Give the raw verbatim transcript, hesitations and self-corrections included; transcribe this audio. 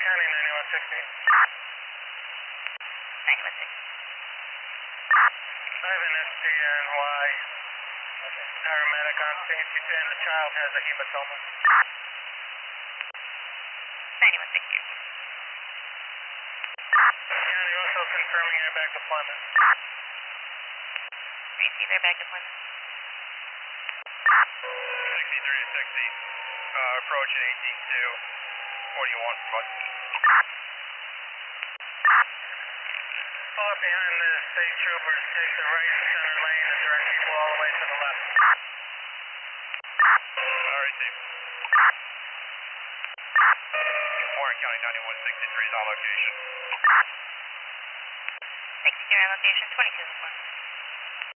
County ninety-one sixty. ninety-one sixty. I have an S T N Y paramedic on scene. She's saying the child has a hematoma. ninety-one sixty. County also confirming airbag deployment. Receive airbag deployment. sixty-three to sixty. Uh, approaching eighteen two. forty-one front. Pull up behind the state troopers, take the right center lane and direct people all the way to the left. Alright, team. Warren County ninety-one sixty-three is on location. sixty-three on location, twenty-two is one.